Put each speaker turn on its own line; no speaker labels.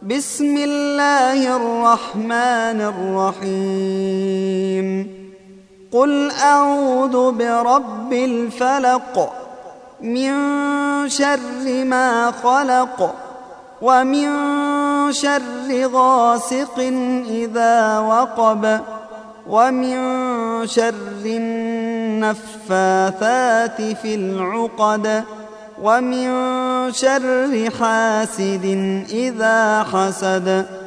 بسم الله الرحمن الرحيم قل أعوذ برب الفلق من شر ما خلق ومن شر غاسق إذا وقب ومن شر النفاثات في العقد ومن شر حاسد إذا حسد.